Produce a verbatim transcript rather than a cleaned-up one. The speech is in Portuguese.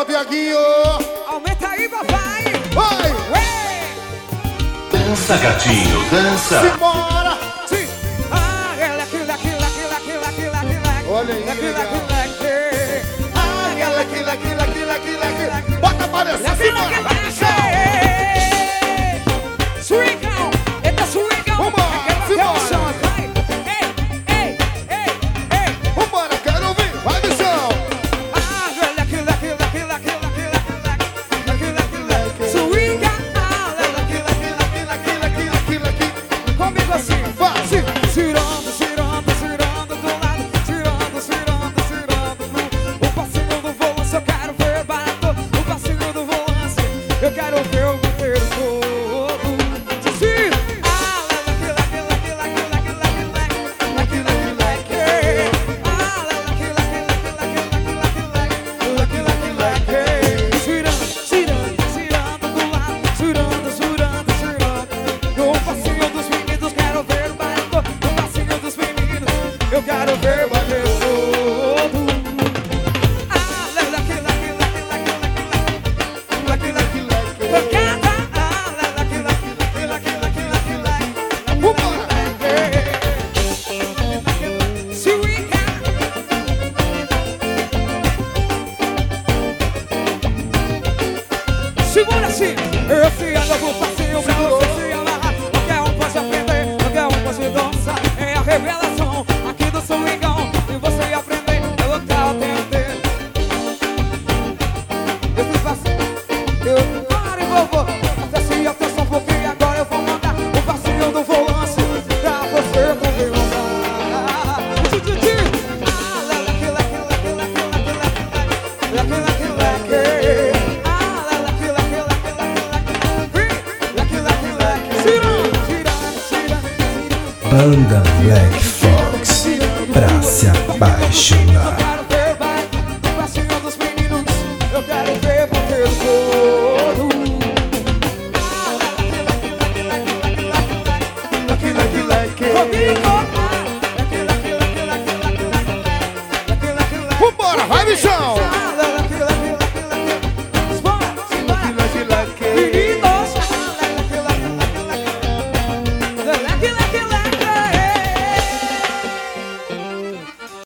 pra Viaguinho. Aumenta aí, papai. Vai. Dança, gatinho, dança. Simbora. Sim. Ah, ela que lá, que lá, que lá, que lá, que lá, que lá. Olha aí, que lá, que legal. lá, que lá. Ah, ela que lá, que lá, que lá, que lá, que lá. Bota pra descer, simbora. Vai no chão. Swingão. Eita, swingão. Vambora, simbora. Vai. Ei, ei, ei, ei. Vambora, quero ouvir. Vai no chão. Ah, ela que lá, que lá, que lá, que lá, que lá, que lá. Que lá, que lá. Swinga. Ah, ela que lá, que lá, que lá, que lá, que lá, que lá, que lá. Comigo assim. Vai. Girando, girando, girando do lado, girando, girando, girando no. O passinho do volante eu quero ver barato. O passinho do volante eu quero ver o inteiro todo. Sim. Ah, lá, que lá, que lá, que lá, que lá, que lá, que lá, que lá, que lá, que. Ah, lá, que lá, que lá, que lá, que lá, que lá, que lá, que lá, que. Girando, girando, girando do lado, girando, girando, girando. O passinho dos meninos quero ver barato. O passinho dos meninos eu quero ver bater todo. Ah, lá, lá, que lá, que lá, que lá, que lá, que lá, que lá, que lá, que lá. Ah, lá, lá, que lá, que lá, que lá, que lá, que lá, que lá. Vambora. Swinga. Segura assim. Esse é novo passinho pra você se amarrar. Qualquer um pode aprender, qualquer um pode dançar. É a revelação aqui do swingão. E você aprender, eu vou atender. Esse passinho, eu paro e vou, vou. Preste atenção porque agora eu vou mandar o passinho do volante pra você poder mandar. Tchu, tchu, tchu. Ah, lá, lá, que lá, que lá, que lá, que lá, que lá, que lá, que lá, que lá, que. Ah, lá, lá, que lá, que lá, que lá, que lá, que lá. Vem, lá, que lá, que lá, que. Girando, girando, girando, girando. Banda Black